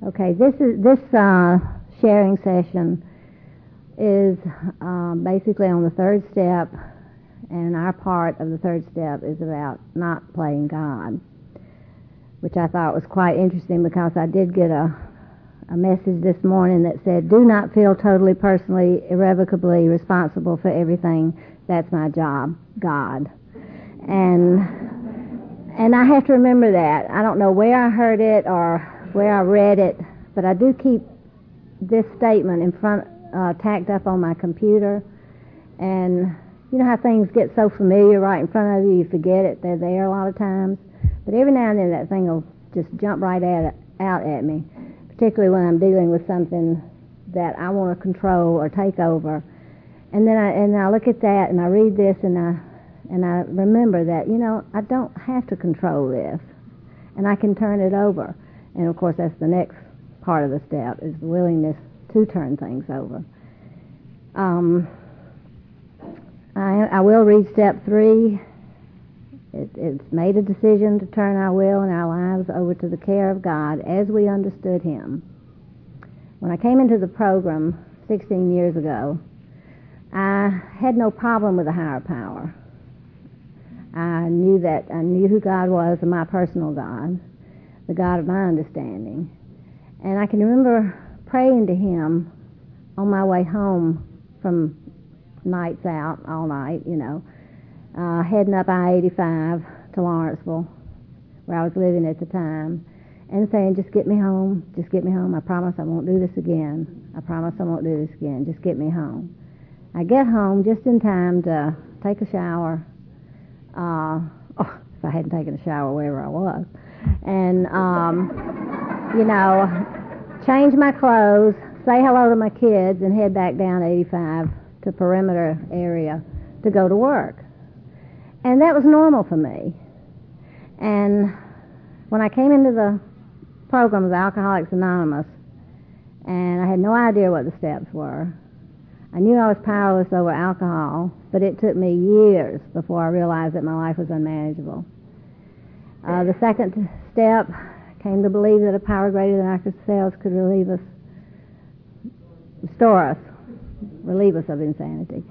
Okay, this sharing session is basically on the third step, and our part of the third step is about not playing God, which I thought was quite interesting because I did get a message this morning that said, do not feel totally, personally, irrevocably responsible for everything. That's my job, God. And I have to remember that. I don't know where I heard it or where I read it, but I do keep this statement in front, tacked up on my computer. And you know how things get so familiar right in front of you, you forget it. They're there a lot of times. But every now and then that thing will just jump right out at me, particularly when I'm dealing with something that I want to control or take over. And then I look at that and I read this and I remember that, you know, I don't have to control this, and I can turn it over. And of course that's the next part of the step, is the willingness to turn things over. I will read step 3. It's made a decision to turn our will and our lives over to the care of God as we understood Him. When I came into the program 16 years ago, I had no problem with a higher power. I knew who God was, and my personal God, the God of my understanding. And I can remember praying to Him on my way home from nights out all night, you know, heading up I-85 to Lawrenceville, where I was living at the time, and saying, just get me home, just get me home. I promise I won't do this again. I promise I won't do this again. Just get me home. I get home just in time to take a shower. If I hadn't taken a shower wherever I was. And, you know, change my clothes, say hello to my kids, and head back down 85 to perimeter area to go to work. And that was normal for me. And when I came into the program of Alcoholics Anonymous, and I had no idea what the steps were, I knew I was powerless over alcohol, but it took me years before I realized that my life was unmanageable. The second step came to believe that a power greater than ourselves could relieve us, restore us, relieve us of insanity.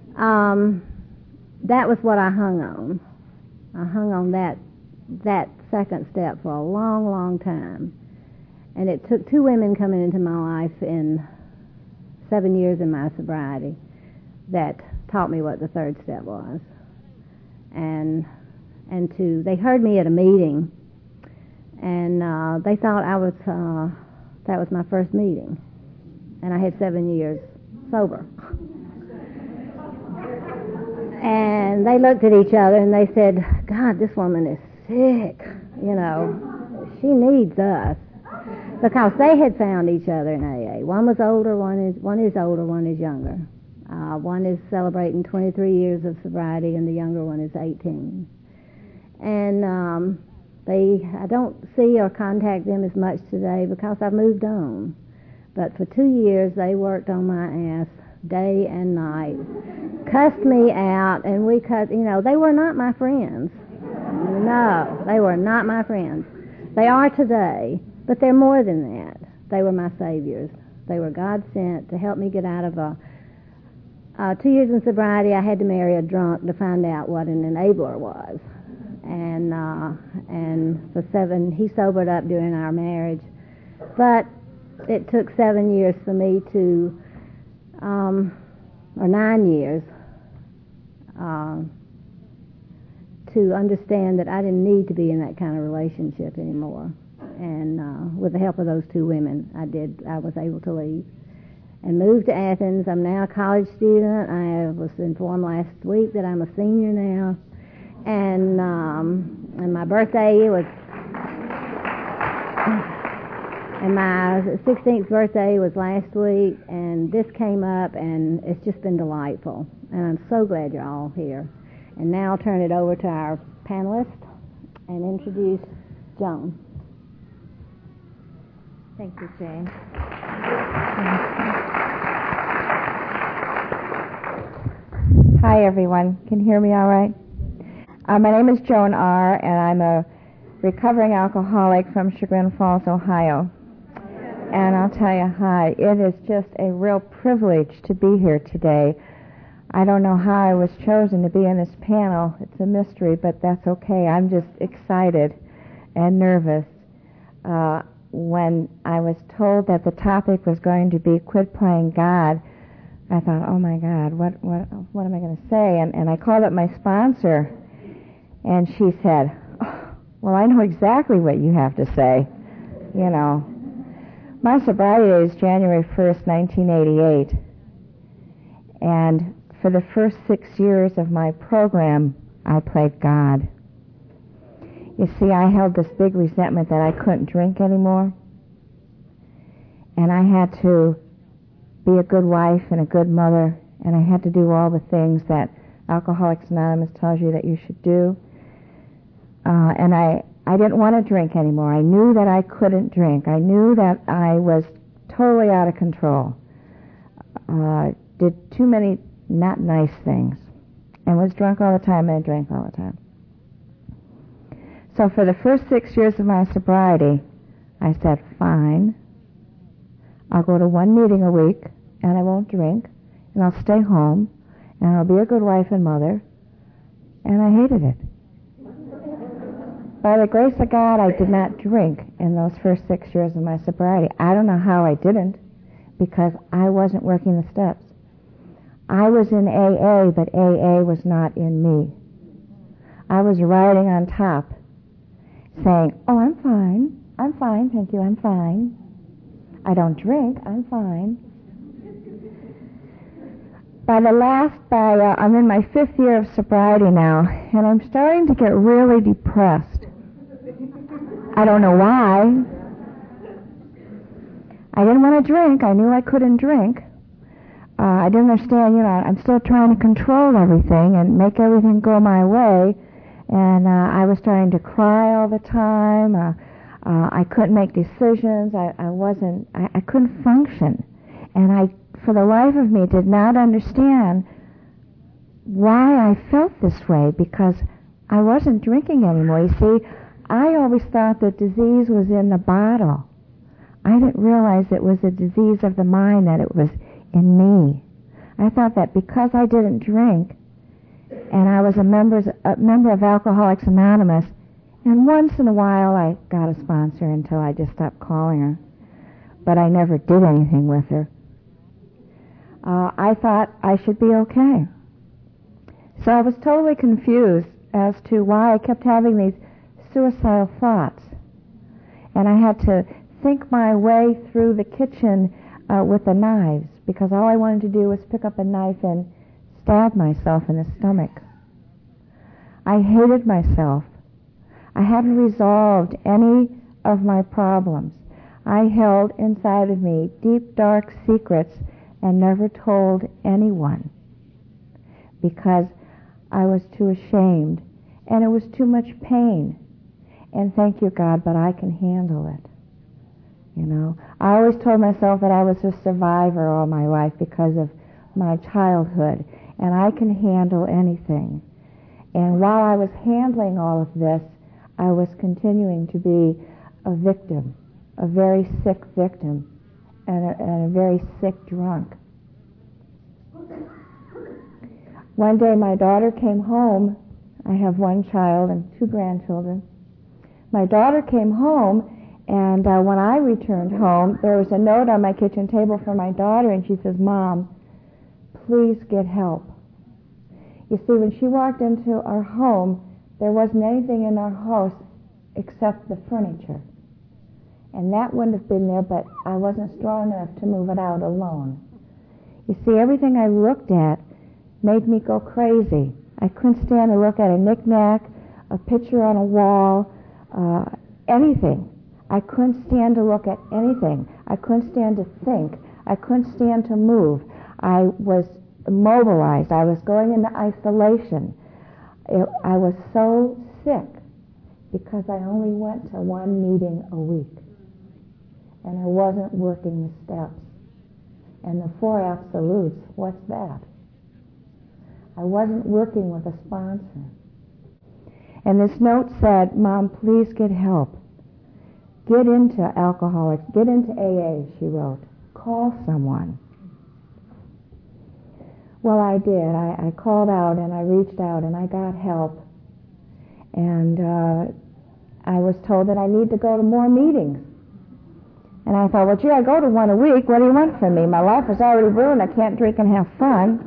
That was what I hung on. I hung on that second step for a long, long time. And it took 2 women coming into my life in 7 years in my sobriety that taught me what the third step was. And they heard me at a meeting, and they thought that was my first meeting. And I had 7 years sober. And they looked at each other and they said, God, this woman is sick, you know, she needs us. Because they had found each other in AA. One was older, one is older, one is younger. One is celebrating 23 years of sobriety, and the younger one is 18. And I don't see or contact them as much today because I've moved on. But for 2 years, they worked on my ass day and night, cussed me out, and they were not my friends. No, they were not my friends. They are today. But they're more than that. They were my saviors. They were God sent to help me get out of 2 years in sobriety. I had to marry a drunk to find out what an enabler was. And for 7, he sobered up during our marriage. But it took 7 years for me to, or 9 years, to understand that I didn't need to be in that kind of relationship anymore. And with the help of those 2 women, I was able to leave and move to Athens. I'm now a college student. I was informed last week that I'm a senior now. And my birthday was, and my 16th birthday was last week, and this came up, and it's just been delightful. And I'm so glad you're all here. And now I'll turn it over to our panelists and introduce Joan. Thank you, Jane. Hi, everyone. Can you hear me all right? My name is Joan R., and I'm a recovering alcoholic from Chagrin Falls, Ohio. And I'll tell you, hi, it is just a real privilege to be here today. I don't know how I was chosen to be in this panel. It's a mystery, but that's okay. I'm just excited and nervous. When I was told that the topic was going to be quit playing God, I thought, oh my God, what am I going to say? And I called up my sponsor, and she said, oh, well, I know exactly what you have to say. You know, my sobriety date is January 1st, 1988, and for the first 6 years of my program, I played God. You see, I held this big resentment that I couldn't drink anymore, and I had to be a good wife and a good mother, and I had to do all the things that Alcoholics Anonymous tells you that you should do. And I didn't want to drink anymore. I knew that I couldn't drink. I knew that I was totally out of control. Did too many not nice things, and was drunk all the time and drank all the time. So for the first 6 years of my sobriety, I said, fine, I'll go to one meeting a week, and I won't drink, and I'll stay home, and I'll be a good wife and mother, and I hated it. By the grace of God, I did not drink in those first 6 years of my sobriety. I don't know how I didn't, because I wasn't working the steps. I was in AA, but AA was not in me. I was riding on top, saying, oh, I'm fine, thank you, I'm fine. I don't drink, I'm fine. I'm in my 5th year of sobriety now, and I'm starting to get really depressed. I don't know why. I didn't want to drink. I knew I couldn't drink. I didn't understand, I'm still trying to control everything and make everything go my way. And I was starting to cry all the time. I couldn't make decisions. I couldn't function. And I, for the life of me, did not understand why I felt this way, because I wasn't drinking anymore. You see, I always thought that disease was in the bottle. I didn't realize it was a disease of the mind, that it was in me. I thought that because I didn't drink, and I was a member of Alcoholics Anonymous, and once in a while I got a sponsor until I just stopped calling her, but I never did anything with her. I thought I should be okay. So I was totally confused as to why I kept having these suicidal thoughts. And I had to think my way through the kitchen with the knives, because all I wanted to do was pick up a knife and stab myself in the stomach. I hated myself. I hadn't resolved any of my problems. I held inside of me deep, dark secrets and never told anyone, because I was too ashamed, and it was too much pain. And thank you, God, but I can handle it. I always told myself that I was a survivor all my life because of my childhood, and I can handle anything. And while I was handling all of this, I was continuing to be a victim, a very sick victim, and a very sick drunk. One day my daughter came home. I have one child and 2 grandchildren. My daughter came home, and when I returned home, there was a note on my kitchen table for my daughter, and she says, Mom, please get help. You see, when she walked into our home, there wasn't anything in our house except the furniture. And that wouldn't have been there, but I wasn't strong enough to move it out alone. You see, everything I looked at made me go crazy. I couldn't stand to look at a knick-knack, a picture on a wall, anything. I couldn't stand to look at anything. I couldn't stand to think. I couldn't stand to move. I was immobilized. I was going into isolation. I was so sick because I only went to one meeting a week. And I wasn't working the steps. And the 4 absolutes, what's that? I wasn't working with a sponsor. And this note said, Mom, please get help. get into Alcoholics, get into AA, she wrote. Call someone. Well, I did. I called out and I reached out and I got help. And I was told that I need to go to more meetings. And I thought, well, gee, I go to one a week. What do you want from me? My life is already ruined. I can't drink and have fun.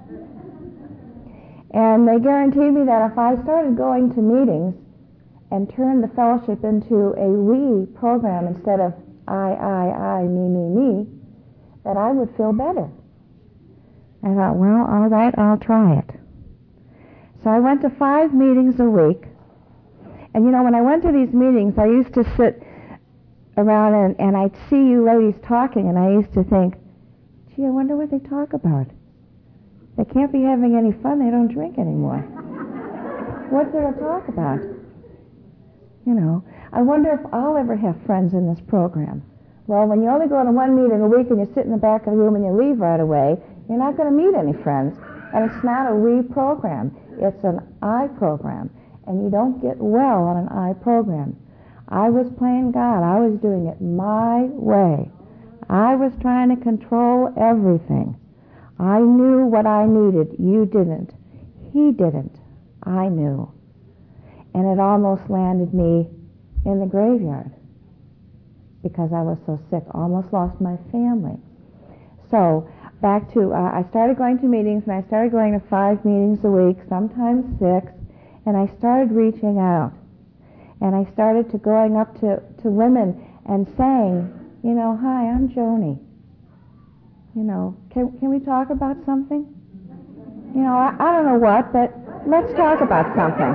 And they guaranteed me that if I started going to meetings and turned the fellowship into a we program instead of I, me, that I would feel better. I thought, well, all right, I'll try it. So I went to 5 meetings a week. And you know, when I went to these meetings, I used to sit around and I'd see you ladies talking, and I used to think, gee, I wonder what they talk about. They can't be having any fun. They don't drink anymore. What's there to talk about? You know, I wonder if I'll ever have friends in this program. Well, when you only go to one meeting a week and you sit in the back of the room and you leave right away, you're not going to meet any friends. And it's not a we program. It's an I program. And you don't get well on an I program. I was playing God. I was doing it my way. I was trying to control everything. I knew what I needed. You didn't. He didn't. I knew. And it almost landed me in the graveyard because I was so sick. Almost lost my family. So back to, I started going to meetings, and I started going to 5 meetings a week, sometimes 6, and I started reaching out. And I started to going up to women and saying, you know, hi, I'm Joni. You know, can we talk about something? You know, I don't know what, but let's talk about something.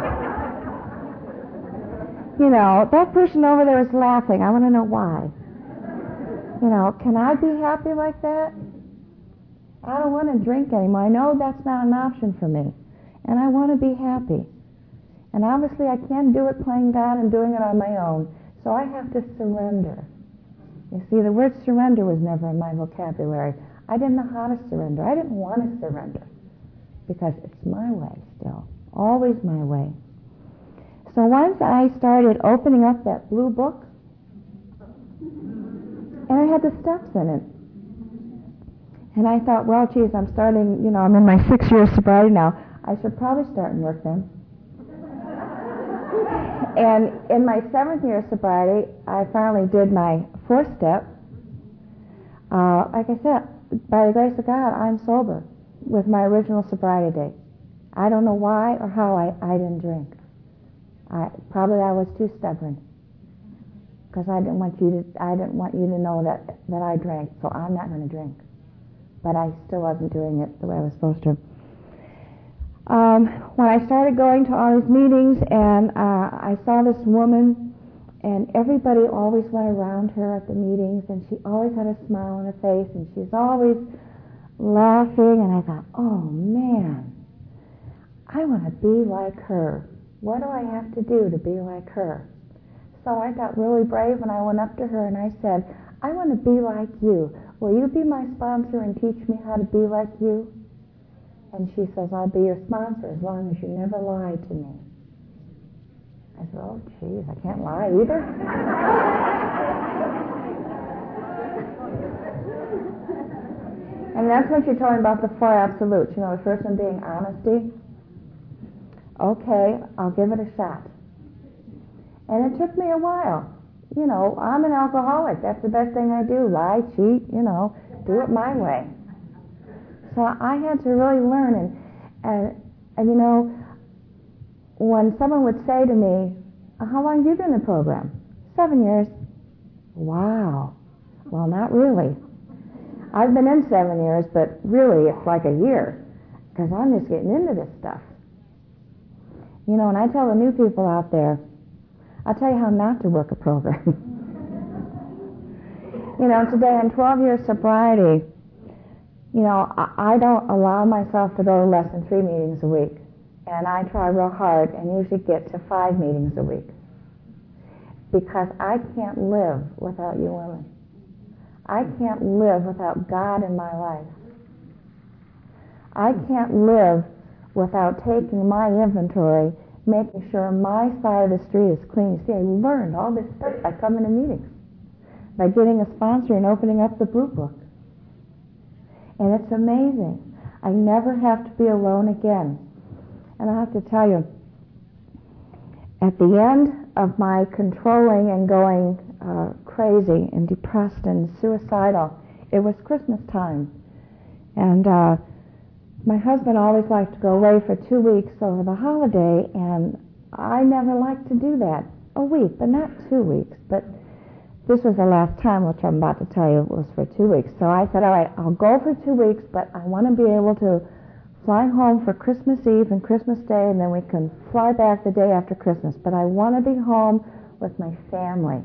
You know, that person over there is laughing. I want to know why. You know, can I be happy like that? I don't want to drink anymore. I know that's not an option for me. And I want to be happy. And obviously I can't do it playing God and doing it on my own. So I have to surrender. You see, the word surrender was never in my vocabulary. I didn't know how to surrender. I didn't want to surrender. Because it's my way still. Always my way. So once I started opening up that blue book, and I had the steps in it. And I thought, well, geez, I'm starting, you know, I'm in my 6 year sobriety now. I should probably start and work then. And in my 7th year sobriety, I finally did my 4th step. Like I said, by the grace of God, I'm sober with my original sobriety date. I don't know why or how I didn't drink. Probably I was too stubborn, because I didn't want you to know that I drank, so I'm not going to drink. But I still wasn't doing it the way I was supposed to. When I started going to all these meetings, and I saw this woman, and everybody always went around her at the meetings, and she always had a smile on her face, and she's always laughing, and I thought, oh man, I want to be like her. What do I have to do to be like her? So I got really brave, and I went up to her and I said, I want to be like you. Will you be my sponsor and teach me how to be like you? And she says, I'll be your sponsor as long as you never lie to me. I said, oh, geez, I can't lie either. And that's when she told me about the 4 absolutes. You know, the first one being honesty. Okay, I'll give it a shot. And it took me a while. You know, I'm an alcoholic. That's the best thing I do. Lie, cheat, you know, do it my way. So I had to really learn. And you know, when someone would say to me, how long have you been in the program? 7 years. Wow. Well, not really. I've been in 7 years, but really it's like a year, because I'm just getting into this stuff. You know, and I tell the new people out there, I'll tell you how not to work a program. You know, today in 12 years sobriety, you know, I don't allow myself to go to less than 3 meetings a week. And I try real hard and usually get to 5 meetings a week. Because I can't live without you women. I can't live without God in my life. I can't live without taking my inventory making sure my side of the street is clean. You see, I learned all this stuff by coming to meetings, by getting a sponsor and opening up the Brew Book. And it's amazing. I never have to be alone again. And I have to tell you, at the end of my controlling and going crazy and depressed and suicidal, it was Christmas time. And my husband always liked to go away for 2 weeks over the holiday, and I never liked to do that. A week, but not 2 weeks. But this was the last time, which I'm about to tell you, was for 2 weeks. So I said, all right, I'll go for 2 weeks, but I want to be able to fly home for Christmas Eve and Christmas Day, and then we can fly back the day after Christmas. But I want to be home with my family.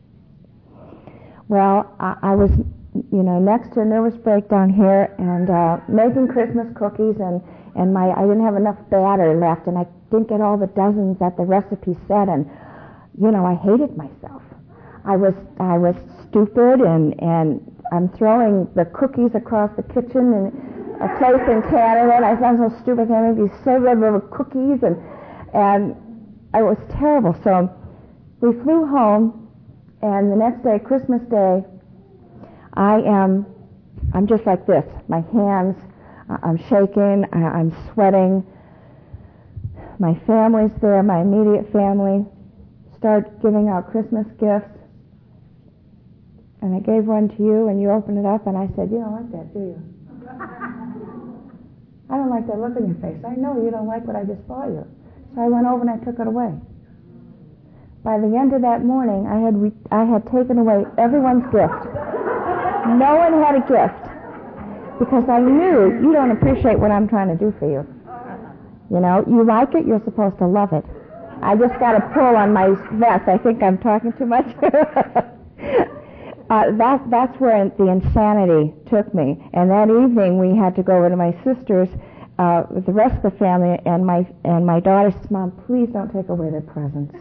Well, I was, next to a nervous breakdown here, and making Christmas cookies, and I didn't have enough batter left, and I didn't get all the dozens that the recipe said, and I hated myself. I was stupid, and I'm throwing the cookies across the kitchen and a place in Canada, and I sound so stupid. I made these silver cookies, and I was terrible. So we flew home, and the next day, Christmas Day, I'm just like this. My hands, I'm shaking, I'm sweating. My family's there, my immediate family. Start giving out Christmas gifts. And I gave one to you, and you opened it up, and I said, you don't like that, do you? I don't like that look in your face. I know you don't like what I just bought you. So I went over and I took it away. By the end of that morning, I had taken away everyone's gift. No one had a gift, because I knew you don't appreciate what I'm trying to do for you. You like it, you're supposed to love it. I just got a pull on my vest. I think I'm talking too much. That's where the insanity took me. And that evening we had to go over to my sister's with the rest of the family, and my daughter said, Mom, please don't take away their presents.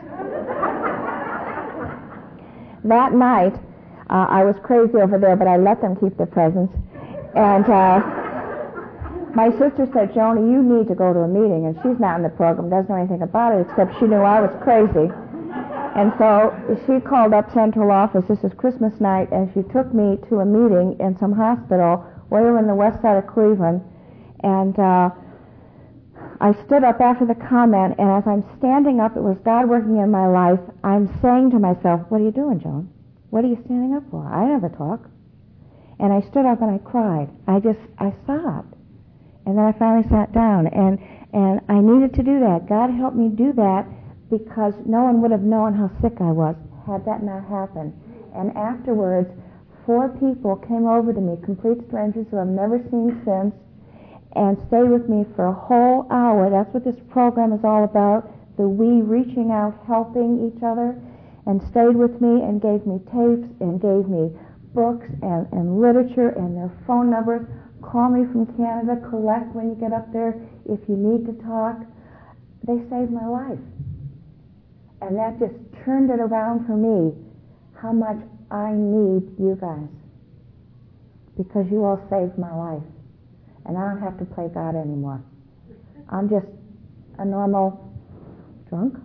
That night, I was crazy over there, but I let them keep their presents. And my sister said, Joni, you need to go to a meeting. And she's not in the program, doesn't know anything about it, except she knew I was crazy. And so she called up central office. This is Christmas night, and she took me to a meeting in some hospital way over in the west side of Cleveland. And I stood up after the comment, and as I'm standing up, it was God working in my life. I'm saying to myself, what are you doing, Joan? What are you standing up for? I never talk. And I stood up and I cried. I sobbed. And then I finally sat down, and I needed to do that. God helped me do that, because no one would have known how sick I was had that not happened. And afterwards, 4 people came over to me, complete strangers who I've never seen since, and stayed with me for a whole hour. That's what this program is all about, the we reaching out, helping each other, and stayed with me and gave me tapes and gave me books and literature and their phone numbers. Call me from Canada, collect when you get up there if you need to talk. They saved my life. And that just turned it around for me, how much I need you guys. Because you all saved my life. And I don't have to play God anymore. I'm just a normal drunk.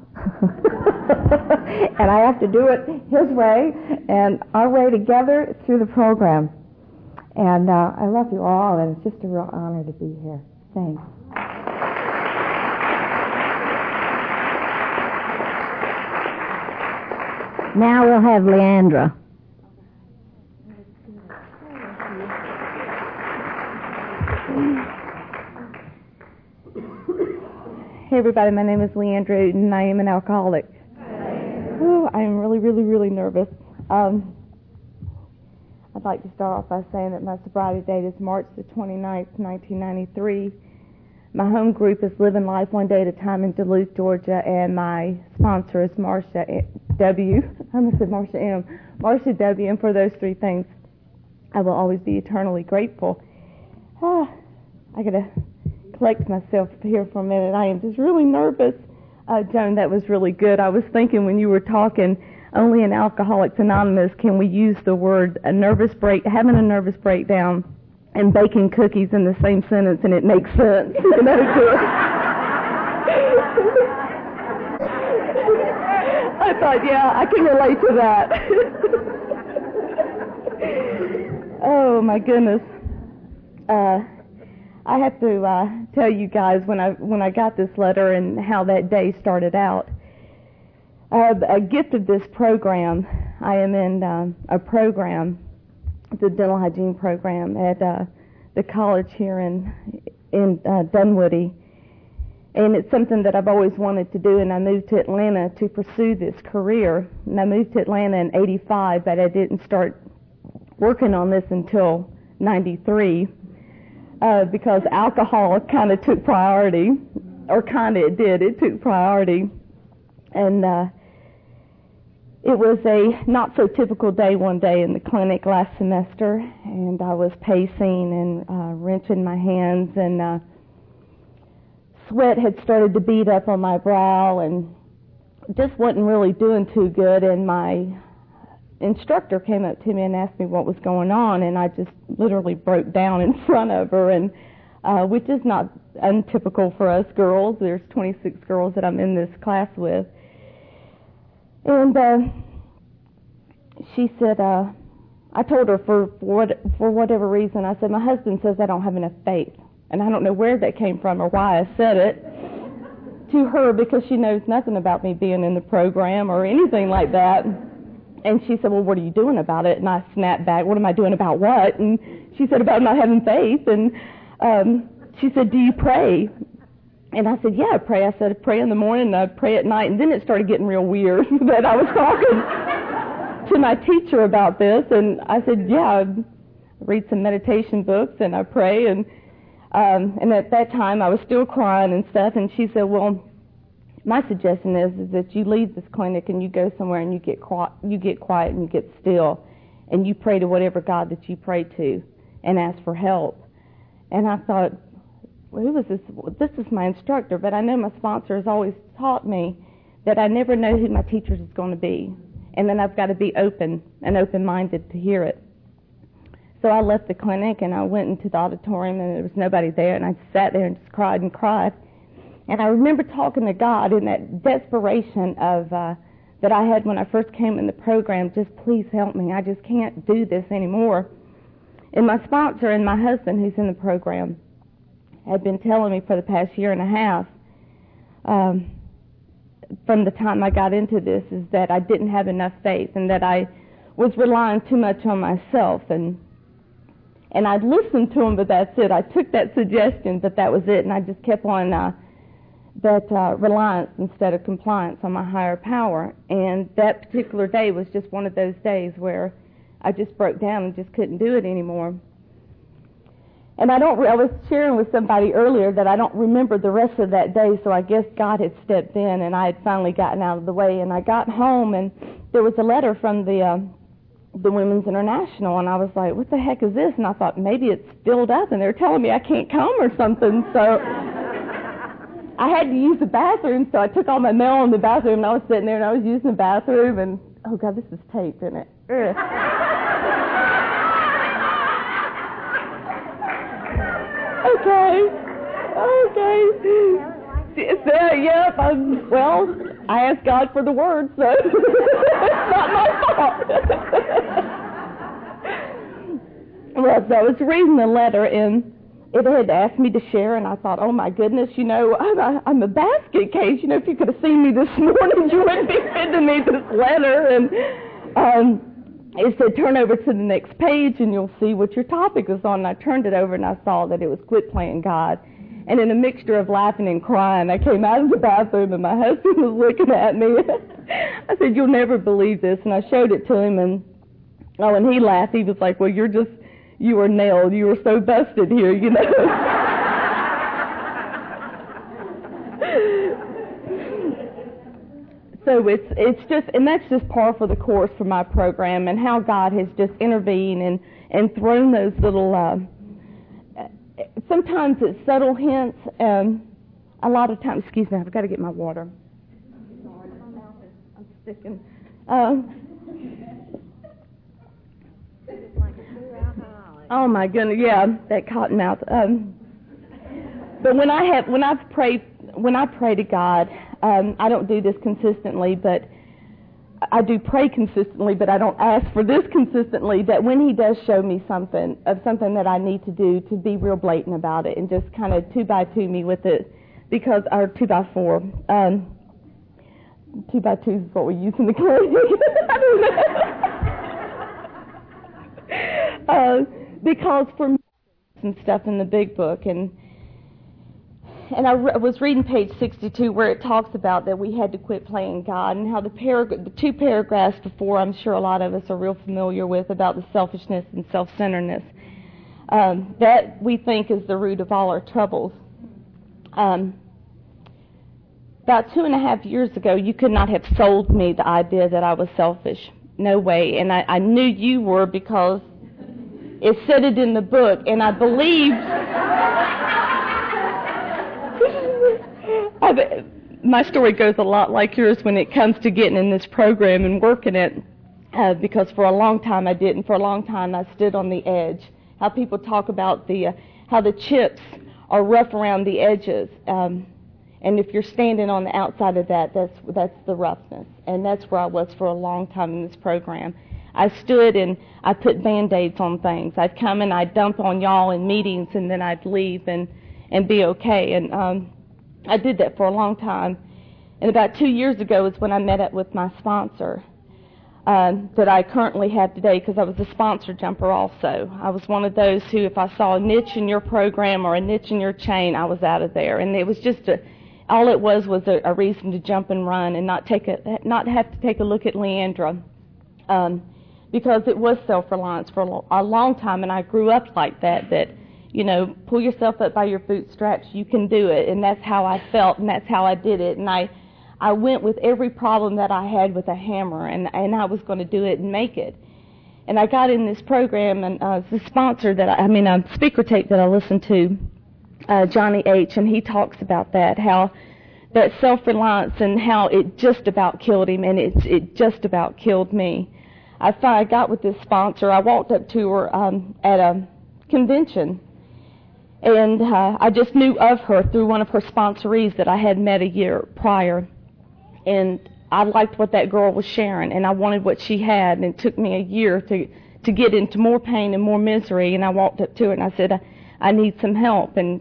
And I have to do it His way and our way together through the program. And I love you all, and it's just a real honor to be here. Thanks. Now we'll have Leandra. Hey everybody, my name is Leandra, and I am an alcoholic. Ooh, I am really, really, really nervous. I'd like to start off by saying that my sobriety date is March the 29th, 1993. My home group is Living Life One Day at a Time in Duluth, Georgia, and my sponsor is Marcia W. I almost said Marcia M. Marcia W. And for those 3 things, I will always be eternally grateful. I got to collect myself here for a minute. I am just really nervous. Joan, that was really good. I was thinking when you were talking, only in Alcoholics Anonymous can we use the word having a nervous breakdown and baking cookies in the same sentence, and it makes sense. I thought, yeah, I can relate to that. Oh, my goodness. I have to tell you guys when I got this letter and how that day started out. A gift of this program, I am in a program, the dental hygiene program at the college here in Dunwoody. And it's something that I've always wanted to do, and I moved to Atlanta to pursue this career. And I moved to Atlanta in '85, but I didn't start working on this until '93 because alcohol kind of took priority, or kind of it took priority. And it was a not-so-typical day one day in the clinic last semester, and I was pacing and wrenching my hands, and sweat had started to bead up on my brow and just wasn't really doing too good. And my instructor came up to me and asked me what was going on, and I just literally broke down in front of her, and which is not untypical for us girls. There's 26 girls that I'm in this class with. And she said, I told her for whatever reason, I said, my husband says I don't have enough faith. And I don't know where that came from or why I said it to her, because she knows nothing about me being in the program or anything like that. And she said, well, what are you doing about it? And I snapped back, what am I doing about what? And she said, about not having faith. And she said, do you pray? And I said, yeah, I pray. I said, I pray in the morning and I pray at night. And then it started getting real weird that I was talking to my teacher about this. And I said, yeah, I read some meditation books and I pray. And at that time I was still crying and stuff. And she said, well, my suggestion is that you leave this clinic and you go somewhere and you get quiet and you get still and you pray to whatever God that you pray to and ask for help. And I thought, well, who was this? This is my instructor, but I know my sponsor has always taught me that I never know who my teacher is going to be, and then I've got to be open and open-minded to hear it. So I left the clinic and I went into the auditorium and there was nobody there, and I sat there and just cried and cried. And I remember talking to God in that desperation of that I had when I first came in the program, just please help me. I just can't do this anymore. And my sponsor and my husband, who's in the program, had been telling me for the past year and a half, from the time I got into this, is that I didn't have enough faith and that I was relying too much on myself. And I'd listened to him, but that's it. I took that suggestion, but that was it. And I just kept on that reliance instead of compliance on my higher power. And that particular day was just one of those days where I just broke down and just couldn't do it anymore. And I was sharing with somebody earlier that I don't remember the rest of that day, so I guess God had stepped in and I had finally gotten out of the way. And I got home and there was a letter from the Women's International, and I was like, what the heck is this? And I thought, maybe it's filled up and they're telling me I can't come or something. So I had to use the bathroom, so I took all my mail in the bathroom, and I was sitting there and I was using the bathroom, and oh God, this is taped, isn't it? Ugh. Okay. So, yep. Well, I asked God for the word, so it's not my fault. Well, so I was reading the letter, and it had asked me to share, and I thought, oh my goodness, I'm a basket case. If you could have seen me this morning, you wouldn't be sending me this letter. And it said, turn over to the next page and you'll see what your topic is on. And I turned it over and I saw that it was quit playing God. And in a mixture of laughing and crying, I came out of the bathroom and my husband was looking at me. I said, you'll never believe this. And I showed it to him, and he laughed. He was like, well, you were nailed. You were so busted here, So it's just, and that's just par for the course for my program, and how God has just intervened and thrown those little, sometimes it's subtle hints, a lot of times, excuse me, I've got to get my water. Sorry, my mouth I'm sticking. Oh my goodness, yeah, that cotton mouth. But when I pray to God, I don't do this consistently, but I do pray consistently, but I don't ask for this consistently, that when he does show me something that I need to do, to be real blatant about it and just kind of 2x2 me with it, or 2x4. 2x2 is what we use in the clinic. Because for me, and stuff in the big book, and I was reading page 62 where it talks about that we had to quit playing God, and how the two paragraphs before, I'm sure a lot of us are real familiar with, about the selfishness and self-centeredness. That we think is the root of all our troubles. About 2.5 years ago, you could not have sold me the idea that I was selfish. No way. And I knew you were, because it said it in the book, and I believed. My story goes a lot like yours when it comes to getting in this program and working it, because for a long time I didn't. For a long time I stood on the edge. How people talk about how the chips are rough around the edges, and if you're standing on the outside of that, that's the roughness. And that's where I was for a long time in this program. I stood and I put Band-Aids on things. I'd come and I'd dump on y'all in meetings, and then I'd leave and be okay. And I did that for a long time. And about 2 years ago is when I met up with my sponsor that I currently have today, because I was a sponsor jumper also. I was one of those who, if I saw a niche in your program or a niche in your chain, I was out of there. And it was just all it was a reason to jump and run and not have to take a look at Leandra, because it was self-reliance for a long time, and I grew up like that, you know, pull yourself up by your bootstraps, you can do it, and that's how I felt, and that's how I did it, and I went with every problem that I had with a hammer, and I was going to do it and make it. And I got in this program, and the sponsor a speaker tape that I listened to, Johnny H., and he talks about how that self-reliance and how it just about killed him, and it just about killed me. I got with this sponsor. I walked up to her at a convention, and I just knew of her through one of her sponsorees that I had met a year prior, and I liked what that girl was sharing, and I wanted what she had, and it took me a year to get into more pain and more misery, and I walked up to her and I said, I need some help, and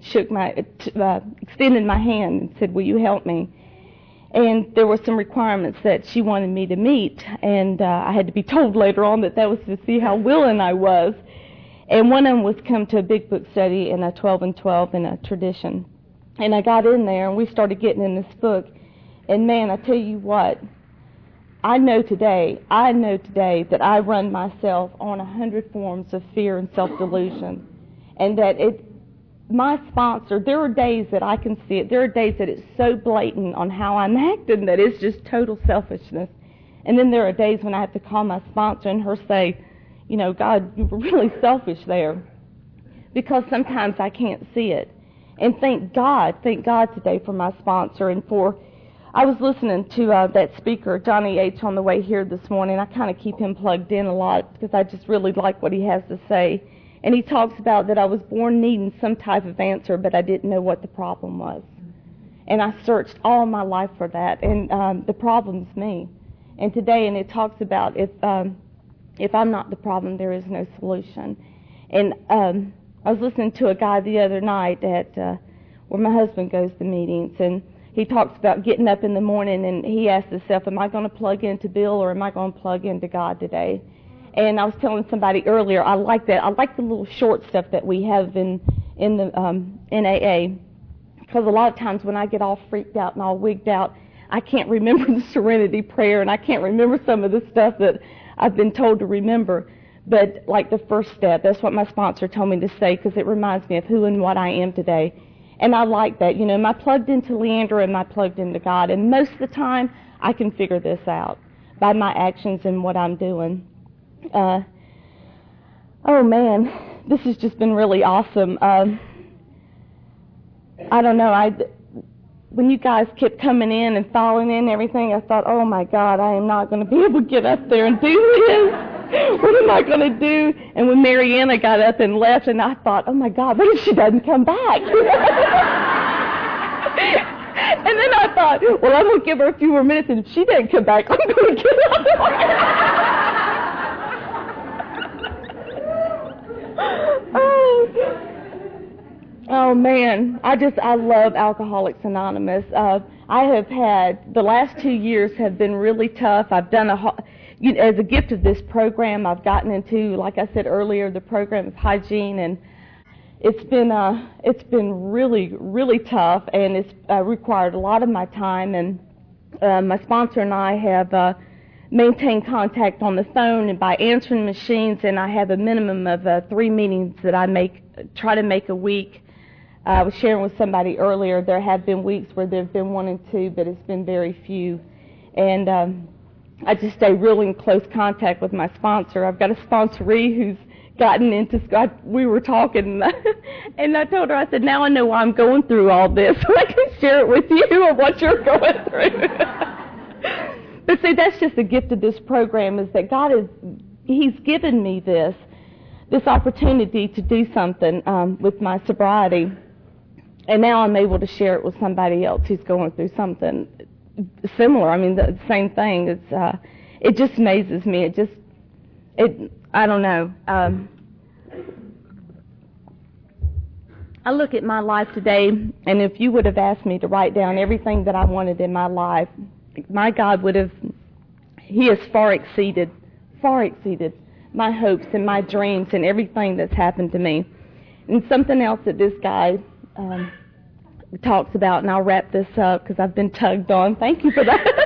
extended my hand and said, will you help me? And there were some requirements that she wanted me to meet, and I had to be told later on that was to see how willing I was. And one of them was come to a big book study in a 12 and 12 in a tradition. And I got in there, and we started getting in this book. And man, I tell you what, I know today that I run myself on 100 forms of fear and self-delusion. And that my sponsor, there are days that I can see it. There are days that it's so blatant on how I'm acting that it's just total selfishness. And then there are days when I have to call my sponsor and her say, you know, God, you were really selfish there. Because sometimes I can't see it. And thank God today for my sponsor and I was listening to that speaker, Johnny H., on the way here this morning. I kind of keep him plugged in a lot because I just really like what he has to say. And he talks about that I was born needing some type of answer, but I didn't know what the problem was. And I searched all my life for that, and the problem's me. And today, and it talks about if I'm not the problem, there is no solution. And I was listening to a guy the other night at where my husband goes to meetings, and he talks about getting up in the morning, and he asks himself, am I going to plug into Bill or am I going to plug into God today? And I was telling somebody earlier, I like that. I like the little short stuff that we have in AA, because a lot of times when I get all freaked out and all wigged out, I can't remember the Serenity Prayer, and I can't remember some of the stuff that I've been told to remember. But like the first step, that's what my sponsor told me to say, because it reminds me of who and what I am today. And I like that. You know, am I plugged into Leandra, am I plugged into God? And most of the time, I can figure this out by my actions and what I'm doing. Oh man, this has just been really awesome. I don't know, when you guys kept coming in and falling in and everything, I thought, oh my God, I am not going to be able to get up there and do this. What am I going to do? And when Mariana got up and left, and I thought, oh my God, what if she doesn't come back? And then I thought, well, I'm going to give her a few more minutes, and if she didn't come back, I'm going to get her. Oh, man. I love Alcoholics Anonymous. I have had, the last 2 years have been really tough. I've done as a gift of this program, I've gotten into, like I said earlier, the program of hygiene, and it's been really, really tough, and it's required a lot of my time. And my sponsor and I have maintained contact on the phone and by answering machines, and I have a minimum of 3 meetings that I try to make a week. I was sharing with somebody earlier, there have been weeks where there have been 1 and 2, but it's been very few. And I just stay really in close contact with my sponsor. I've got a sponsoree who's gotten into, we were talking, and I told her, I said, now I know why I'm going through all this, so I can share it with you of what you're going through. But see, that's just the gift of this program, is that He's given me this opportunity to do something with my sobriety. And now I'm able to share it with somebody else who's going through something similar. I mean, the same thing. It just amazes me. I don't know. I look at my life today, and if you would have asked me to write down everything that I wanted in my life, my God He has far exceeded my hopes and my dreams and everything that's happened to me. And something else that this guy talks about, and I'll wrap this up because I've been tugged on. Thank you for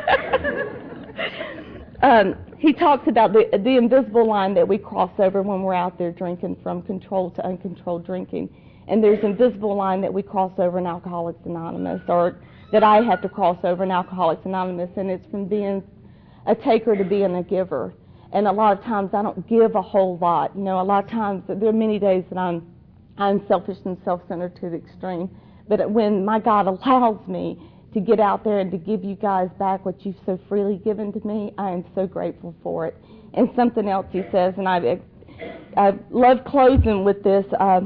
that. He talks about the invisible line that we cross over when we're out there drinking, from controlled to uncontrolled drinking. And there's an invisible line that we cross over in Alcoholics Anonymous, or that I have to cross over in Alcoholics Anonymous, and it's from being a taker to being a giver. And a lot of times I don't give a whole lot. You know, a lot of times, there are many days that I'm selfish and self-centered to the extreme. But when my God allows me to get out there and to give you guys back what you've so freely given to me, I am so grateful for it. And something else he says, and I love closing with this. How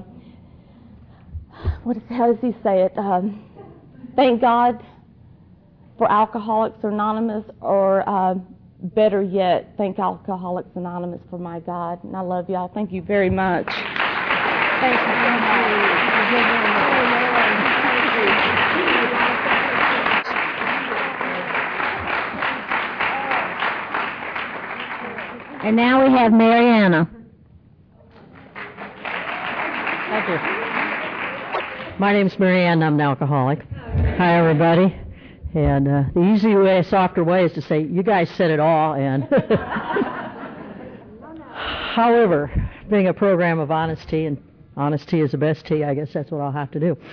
does he say it? Thank God for Alcoholics Anonymous, or better yet, thank Alcoholics Anonymous for my God. And I love y'all. Thank you very much. Thank you very much. And now we have Mariana. Thank you. My name's Marianne. I'm an alcoholic. Hi, everybody. And the easy way, softer way, is to say, you guys said it all. And however, being a program of honesty, and honesty is the best tea, I guess that's what I'll have to do.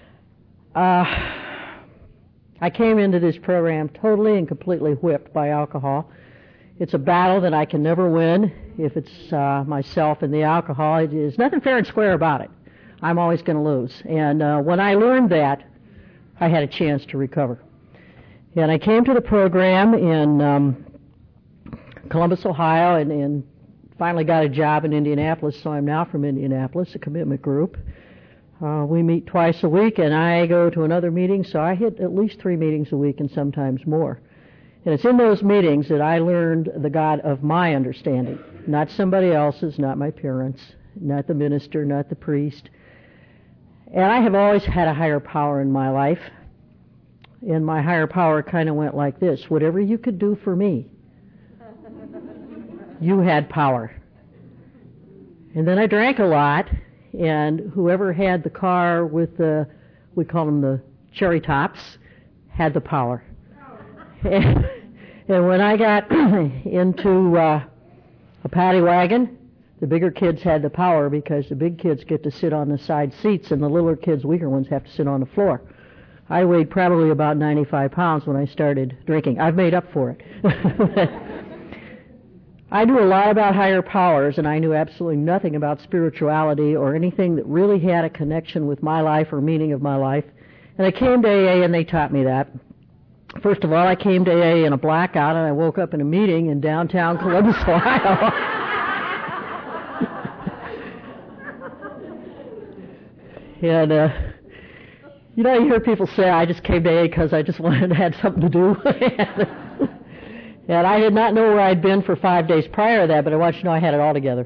I came into this program totally and completely whipped by alcohol. It's a battle that I can never win if it's myself and the alcohol. There's nothing fair and square about it. I'm always going to lose. And when I learned that, I had a chance to recover. And I came to the program in Columbus, Ohio, and finally got a job in Indianapolis, so I'm now from Indianapolis, a commitment group. We meet twice a week, and I go to another meeting, so I hit at least 3 meetings a week and sometimes more. And it's in those meetings that I learned the God of my understanding, not somebody else's, not my parents, not the minister, not the priest. And I have always had a higher power in my life, and my higher power kind of went like this: whatever you could do for me, you had power. And then I drank a lot, and whoever had the car with the, we call them the cherry tops, had the power. And when I got into a paddy wagon, the bigger kids had the power, because the big kids get to sit on the side seats and the littler kids, weaker ones, have to sit on the floor. I weighed probably about 95 pounds when I started drinking. I've made up for it. I knew a lot about higher powers, and I knew absolutely nothing about spirituality or anything that really had a connection with my life or meaning of my life. And I came to AA, and they taught me that. First of all, I came to AA in a blackout, and I woke up in a meeting in downtown Columbus, Ohio. And You know, you hear people say, I just came to AA because I just wanted to have something to do. And I did not know where I'd been for 5 days prior to that, but I want you to know I had it all together.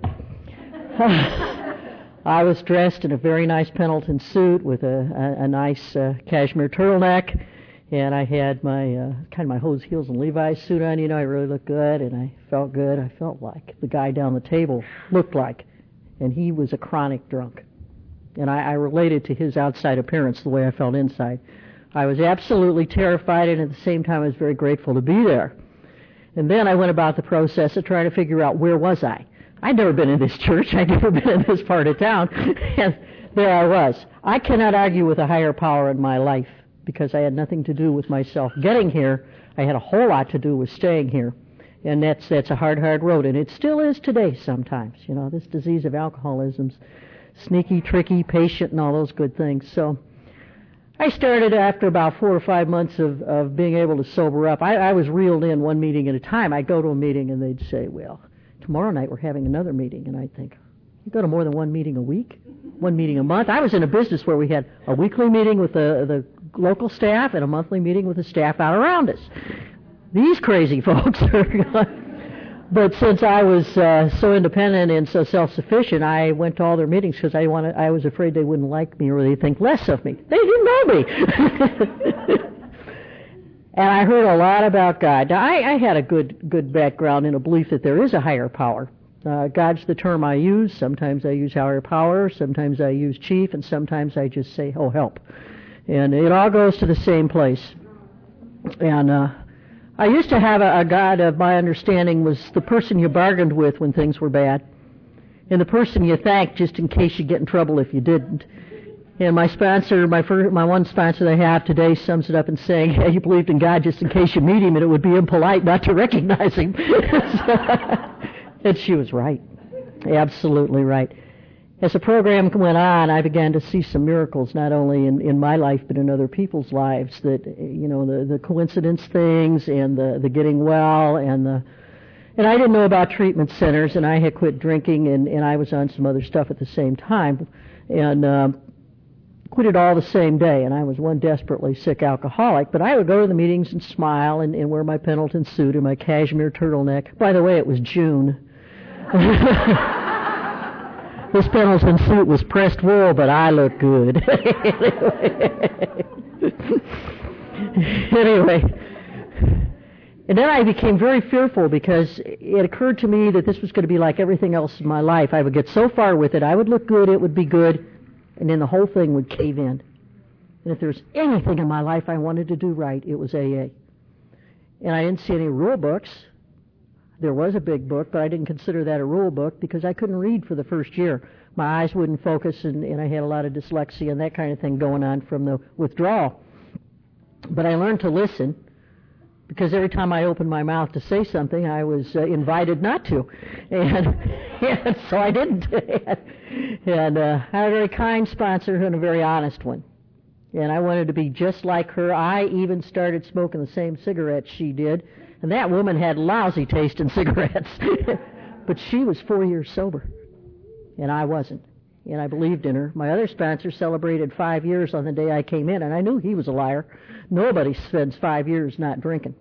I was dressed in a very nice Pendleton suit with a nice cashmere turtleneck, and I had my kind of my hose, heels, and Levi's suit on. You know, I really looked good, and I felt good. I felt like the guy down the table looked like, and he was a chronic drunk. And I related to his outside appearance the way I felt inside. I was absolutely terrified, and at the same time I was very grateful to be there. And then I went about the process of trying to figure out where was I. I'd never been in this church. I'd never been in this part of town. And there I was. I cannot argue with a higher power in my life because I had nothing to do with myself getting here. I had a whole lot to do with staying here. And that's a hard road. And it still is today sometimes. You know, this disease of alcoholism's sneaky, tricky, patient, and all those good things. So I started after about 4 or 5 months of being able to sober up. I was reeled in one meeting at a time. I'd go to a meeting and they'd say, well, tomorrow night we're having another meeting. And I'd think, you go to more than one meeting a week? One meeting a month? I was in a business where we had a weekly meeting with the local staff and a monthly meeting with the staff out around us. These crazy folks are... But since I was so independent and so self-sufficient, I went to all their meetings because I was afraid they wouldn't like me or they'd think less of me. They didn't know me. And I heard a lot about God. Now, I had a good background in a belief that there is a higher power. God's the term I use. Sometimes I use higher power. Sometimes I use chief. And sometimes I just say, oh, help. And it all goes to the same place. And I used to have a God of my understanding was the person you bargained with when things were bad, and the person you thanked just in case you get in trouble if you didn't. And my sponsor, my one sponsor that I have today sums it up in saying, hey, you believed in God just in case you meet him, and it would be impolite not to recognize him. And she was right, absolutely right. As the program went on, I began to see some miracles, not only in my life, but in other people's lives, that, you know, the coincidence things and the getting well and I didn't know about treatment centers, and I had quit drinking, and I was on some other stuff at the same time, and quit it all the same day, and I was one desperately sick alcoholic, but I would go to the meetings and smile and wear my Pendleton suit and my cashmere turtleneck. By the way, it was June. This Pendleton suit was pressed wool, but I looked good. Anyway. And then I became very fearful because it occurred to me that this was going to be like everything else in my life. I would get so far with it, I would look good, it would be good, and then the whole thing would cave in. And if there's anything in my life I wanted to do right, it was AA. And I didn't see any rule books. There was a big book, but I didn't consider that a rule book because I couldn't read for the first year. My eyes wouldn't focus, and I had a lot of dyslexia and that kind of thing going on from the withdrawal. But I learned to listen because every time I opened my mouth to say something, I was invited not to. And so I didn't. And I had a very kind sponsor and a very honest one. And I wanted to be just like her. I even started smoking the same cigarettes she did. And that woman had lousy taste in cigarettes. But she was 4 years sober. And I wasn't. And I believed in her. My other sponsor celebrated 5 years on the day I came in, and I knew he was a liar. Nobody spends 5 years not drinking.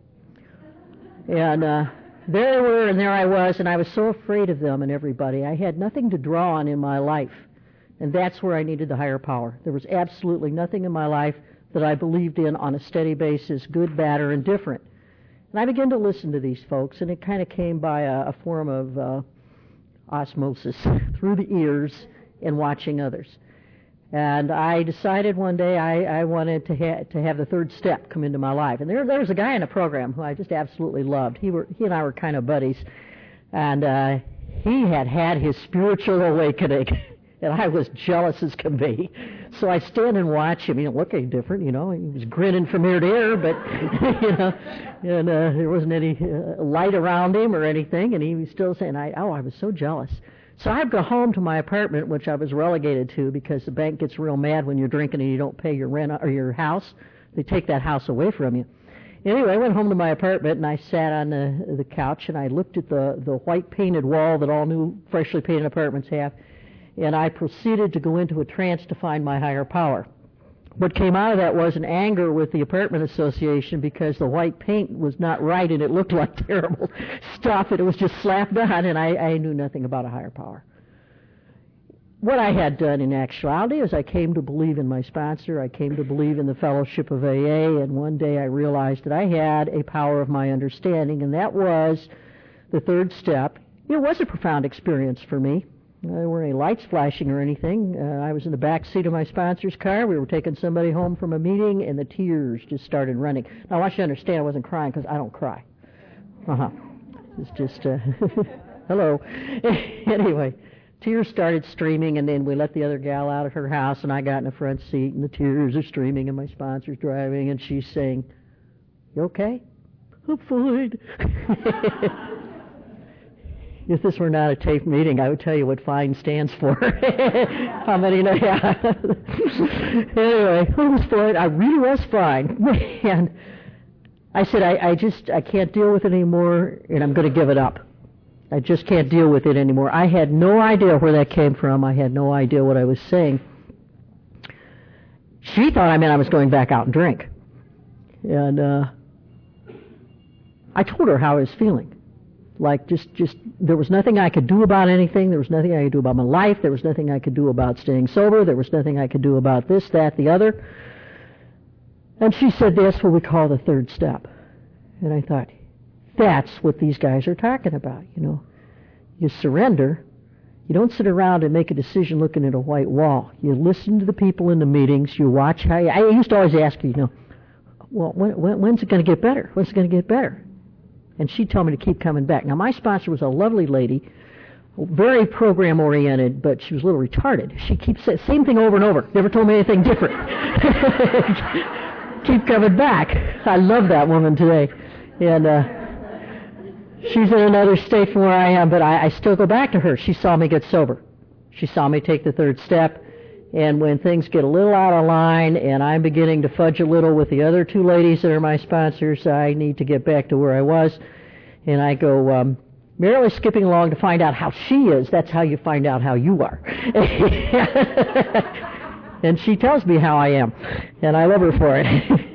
And there they were, and there I was, and I was so afraid of them and everybody. I had nothing to draw on in my life. And that's where I needed the higher power. There was absolutely nothing in my life that I believed in on a steady basis, good, bad, or indifferent. And I began to listen to these folks, and it kind of came by a form of osmosis through the ears and watching others. And I decided one day I wanted to have the third step come into my life. And there was a guy in a program who I just absolutely loved. He and I were kind of buddies, and he had his spiritual awakening. And I was jealous as can be. So I stand and watch him. He didn't look any different, you know. He was grinning from ear to ear, but, you know, and there wasn't any light around him or anything. And he was still saying, I was so jealous. So I'd go home to my apartment, which I was relegated to because the bank gets real mad when you're drinking and you don't pay your rent or your house. They take that house away from you. Anyway, I went home to my apartment, and I sat on the couch, and I looked at the white painted wall that all new, freshly painted apartments have. And I proceeded to go into a trance to find my higher power. what came out of that was an anger with the apartment association because the white paint was not right and it looked like terrible stuff, and it was just slapped on, and I knew nothing about a higher power. What I had done in actuality is I came to believe in my sponsor, I came to believe in the fellowship of AA, and one day I realized that I had a power of my understanding, and that was the third step. It was a profound experience for me. There weren't any lights flashing or anything. I was in the back seat of my sponsor's car. We were taking somebody home from a meeting, and the tears just started running. Now, I want you to understand I wasn't crying because I don't cry. It's just, hello. Anyway, tears started streaming, and then we let the other gal out of her house, and I got in the front seat, and the tears are streaming, and my sponsor's driving, and she's saying, "You okay?" "I'm fine." If this were not a taped meeting, I would tell you what FINE stands for. How many know? Yeah. Anyway, I was fine. I really was fine. And I said, I can't deal with it anymore, and I'm going to give it up. I just can't deal with it anymore. I had no idea where that came from. I had no idea what I was saying. She thought I meant I was going back out and drink. And I told her how I was feeling. Like, just there was nothing I could do about anything. There was nothing I could do about my life. There was nothing I could do about staying sober. There was nothing I could do about this, that, the other. And she said, "That's what we call the third step." And I thought, that's what these guys are talking about, you know. You surrender. You don't sit around and make a decision looking at a white wall. You listen to the people in the meetings. You watch how I used to always ask you, well, when's it going to get better? When's it going to get better? And she'd tell me to keep coming back. Now, my sponsor was a lovely lady, very program-oriented, but she was a little retarded. She keeps saying the same thing over and over. Never told me anything different. Keep coming back. I love that woman today. And she's in another state from where I am, but I still go back to her. She saw me get sober. She saw me take the third step. And when things get a little out of line and I'm beginning to fudge a little with the other two ladies that are my sponsors, I need to get back to where I was. And I go merely skipping along to find out how she is. That's how you find out how you are. And she tells me how I am. And I love her for it.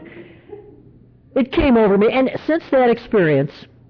It came over me. And since that experience,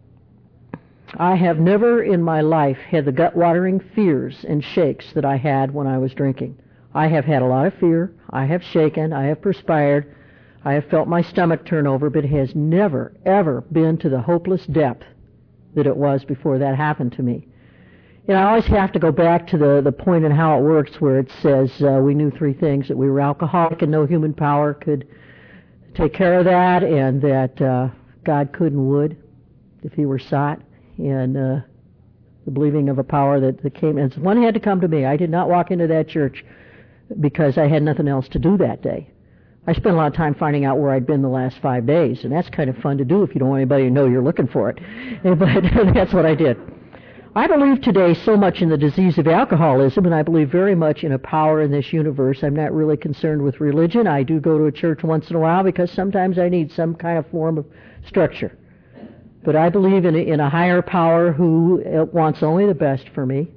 I have never in my life had the gut-watering fears and shakes that I had when I was drinking. I have had a lot of fear. I have shaken. I have perspired. I have felt my stomach turn over, but it has never, ever been to the hopeless depth that it was before that happened to me. And I always have to go back to the point in how it works where it says we knew three things, that we were alcoholic and no human power could take care of that, and that God could and would if he were sought, and the believing of a power that came. And one had to come to me. I did not walk into that church because I had nothing else to do that day. I spent a lot of time finding out where I'd been the last 5 days, and that's kind of fun to do if you don't want anybody to know you're looking for it. But that's what I did. I believe today so much in the disease of alcoholism, and I believe very much in a power in this universe. I'm not really concerned with religion. I do go to a church once in a while because sometimes I need some kind of form of structure. But I believe in a higher power who wants only the best for me.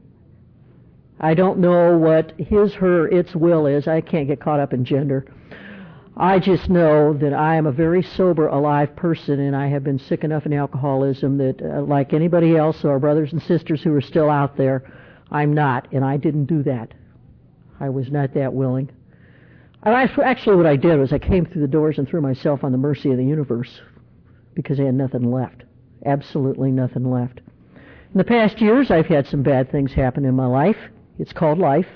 I don't know what his, her, its will is. I can't get caught up in gender. I just know that I am a very sober, alive person, and I have been sick enough in alcoholism that, like anybody else, or brothers and sisters who are still out there, I'm not, and I didn't do that. I was not that willing. Actually, what I did was I came through the doors and threw myself on the mercy of the universe because I had nothing left, absolutely nothing left. In the past years, I've had some bad things happen in my life. It's called life,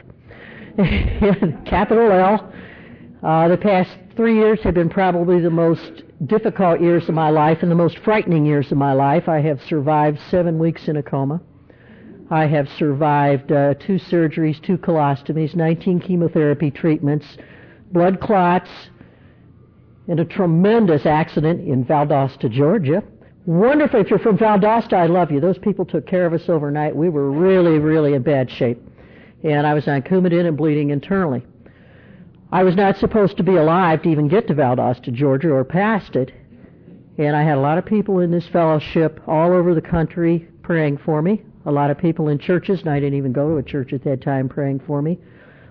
capital L. The past 3 years have been probably the most difficult years of my life and the most frightening years of my life. I have survived 7 weeks in a coma. I have survived 2 surgeries, 2 colostomies, 19 chemotherapy treatments, blood clots, and a tremendous accident in Valdosta, Georgia. Wonderful. If you're from Valdosta, I love you. Those people took care of us overnight. We were really, really in bad shape. And I was on Coumadin and bleeding internally. I was not supposed to be alive to even get to Valdosta, Georgia, or past it. And I had a lot of people in this fellowship all over the country praying for me. A lot of people in churches, and I didn't even go to a church at that time, praying for me.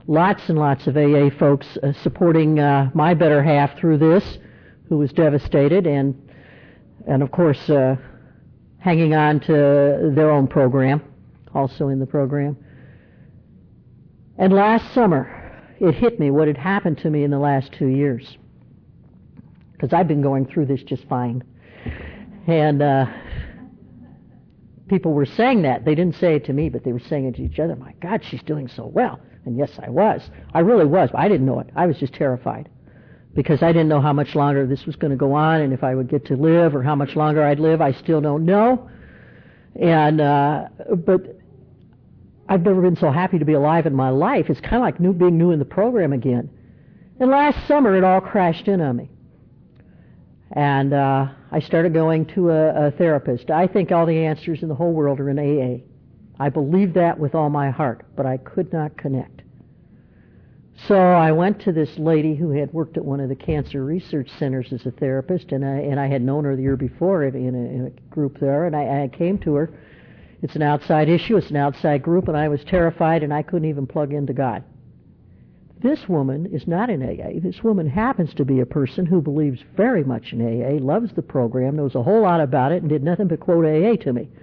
lots and lots of AA folks supporting my better half through this, who was devastated, and of course hanging on to their own program, also in the program. And last summer, it hit me what had happened to me in the last 2 years, because I've been going through this just fine. And people were saying that. They didn't say it to me, but they were saying it to each other. My God, she's doing so well. And yes, I was. I really was. But I didn't know it. I was just terrified, because I didn't know how much longer this was going to go on and if I would get to live or how much longer I'd live. I still don't know. And but I've never been so happy to be alive in my life. It's kind of like being new in the program again. And last summer, it all crashed in on me. And I started going to a therapist. I think all the answers in the whole world are in AA. I believe that with all my heart, but I could not connect. So I went to this lady who had worked at one of the cancer research centers as a therapist, and I had known her the year before in a group there, and I came to her. It's an outside issue, it's an outside group, and I was terrified, and I couldn't even plug into God. This woman is not in AA. This woman happens to be a person who believes very much in AA, loves the program, knows a whole lot about it, and did nothing but quote AA to me.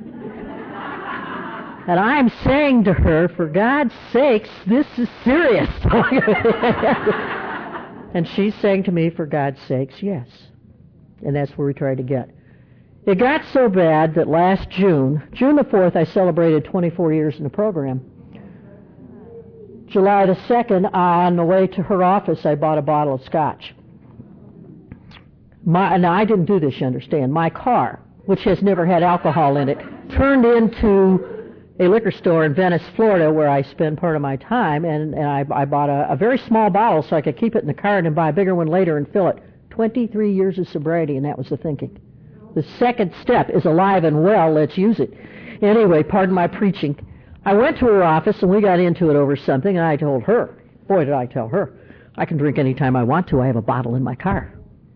And I'm saying to her, for God's sakes, this is serious. And she's saying to me, for God's sakes, yes. And that's where we try to get. It got so bad that last June the 4th, I celebrated 24 years in the program. July the 2nd, on the way to her office, I bought a bottle of scotch. Now, I didn't do this, you understand. My car, which has never had alcohol in it, turned into a liquor store in Venice, Florida, where I spend part of my time, and I bought a very small bottle so I could keep it in the car and then buy a bigger one later and fill it. 23 years of sobriety, and that was the thinking. The second step is alive and well, let's use it. Anyway, pardon my preaching. I went to her office, and we got into it over something, and I told her, boy, did I tell her, I can drink any time I want to. I have a bottle in my car.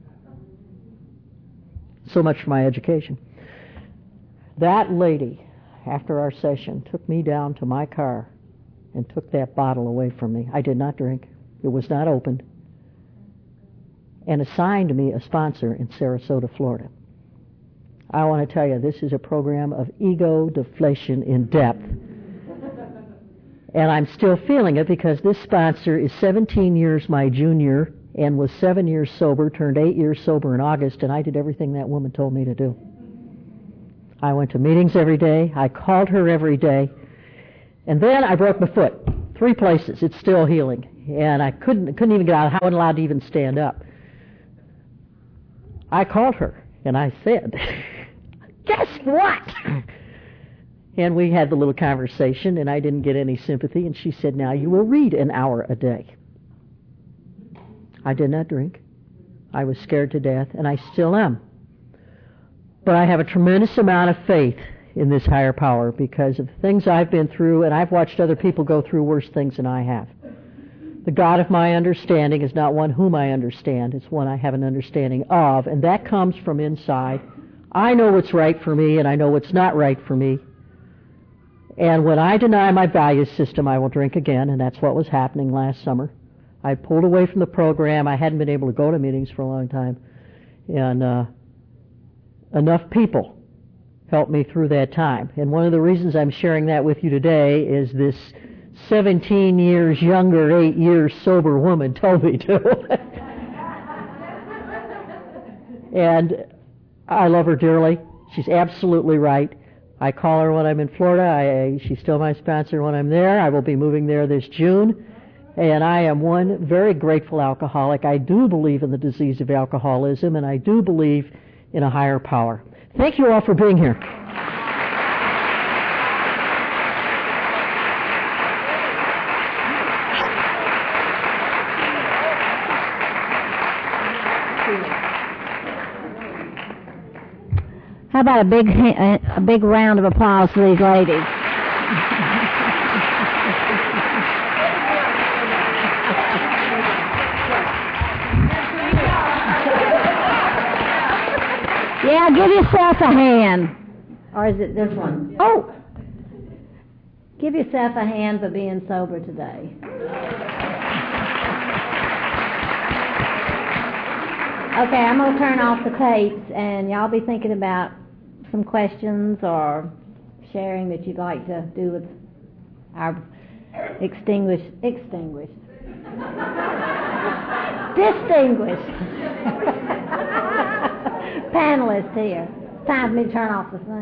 So much for my education. That lady, after our session, took me down to my car and took that bottle away from me. I did not drink. It was not opened. And assigned me a sponsor in Sarasota, Florida. I want to tell you, this is a program of ego deflation in depth. And I'm still feeling it because this sponsor is 17 years my junior and was 7 years sober, turned 8 years sober in August, and I did everything that woman told me to do. I went to meetings every day. I called her every day. And then I broke my foot. 3 places. It's still healing. And I couldn't even get out. I wasn't allowed to even stand up. I called her, and I said, guess what? And we had the little conversation, and I didn't get any sympathy. And she said, now you will read an hour a day. I did not drink. I was scared to death, and I still am. But I have a tremendous amount of faith in this higher power because of the things I've been through, and I've watched other people go through worse things than I have. The God of my understanding is not one whom I understand. It's one I have an understanding of, and that comes from inside. I know what's right for me, and I know what's not right for me. And when I deny my value system, I will drink again, and that's what was happening last summer. I pulled away from the program. I hadn't been able to go to meetings for a long time. And enough people helped me through that time. And one of the reasons I'm sharing that with you today is this 17 years younger, 8 years sober woman told me to. And I love her dearly. She's absolutely right. I call her when I'm in Florida. She's still my sponsor when I'm there. I will be moving there this June. And I am one very grateful alcoholic. I do believe in the disease of alcoholism, and I do believe in a higher power. Thank you all for being here. How about a big round of applause for these ladies? Yeah, give yourself a hand. Or is it this one? Oh! Give yourself a hand for being sober today. Okay, I'm going to turn off the tapes, and y'all be thinking about some questions or sharing that you'd like to do with our distinguished panelists here. It's time for me to turn off the thing.